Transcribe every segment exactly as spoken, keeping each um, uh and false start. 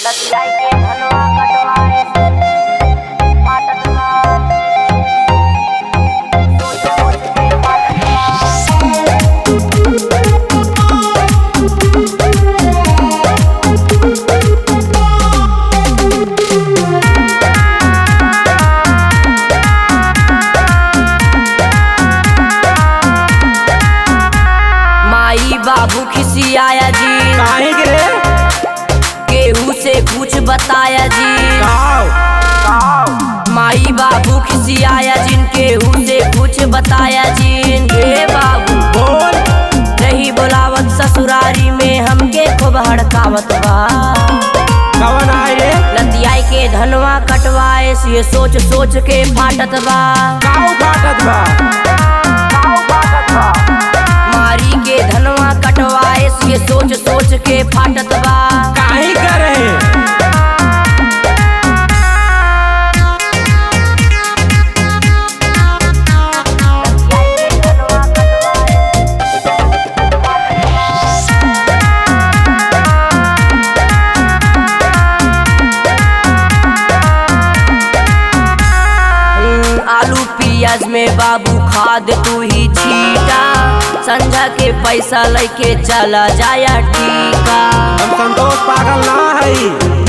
लतियाई के धनवा कटवाए फाटत बा सोच सोच के फाटत बा। माई बाबू खिसियाया जी काहे के रे? केहू से कुछ बताया जी काव काव माई बाबू खिसियाया जिन केहू से कुछ बताया जिन हे बाबू बोल नहीं बोलावत ससुरारी में हमके खूब हड़कावत बा। कवन आए रे? लतियाई के धनवा कटवाए से सोच सोच के फाटत बा। काव फाटत बा काव फाटत बा मारी के धनवा कटवाए से सोच सोच के फाटत बा। काहे करे? आलू पियाज में बाबू खाद तू ही छीटा संझा के पैसा लेके चला जाया टीका। हम संतोष पागल ना हई।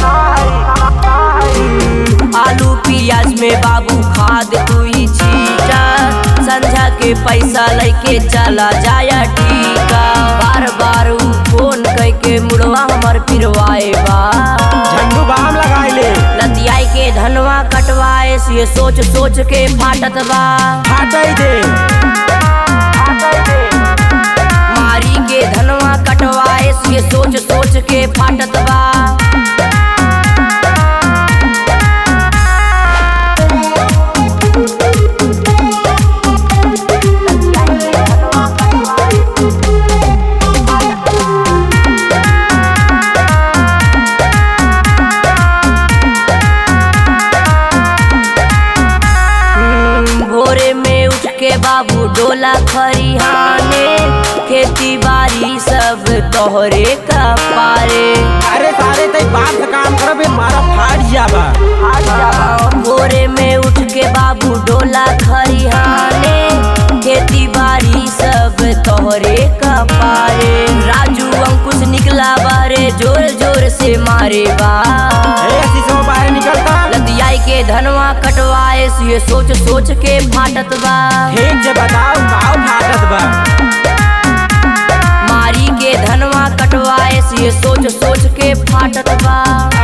आलू पियाज में बाबू खाद तू ही छीटा संझा के पैसा लेके चला जाया टीका। बार बार उ फोन करके मुड़वा हमर पिरवाए बा। झंडू बाम लगाई ले लतियाई के धनवा कटवाए से सोच सोच के फाटत बा। फाटई दे फाटई दे मारी के धनवा कटवाए से सोच सोच के फाटत बा। भोरे में उठ के बाबू डोला खरिहाने खेती बाड़ी सब तोहरे कपारे। अरे सारे तई बाप से काम करबे मारा फाट जाबा फाट जाबा भोरे में उठ के बाबू डोला खरिहाने खेती बाड़ी सब तोहरे कपारे। राजू अंकुश निकला बारे जोर जोर से मारे बा। ए शीशो बाहर निकलता लतियाई के धनवा कटवाए से सोच सोच के फाटत बा। ठीक जे बताओ काव फाटत बा मारी के धनवा कटवाए से सोच सोच के फाटत बा।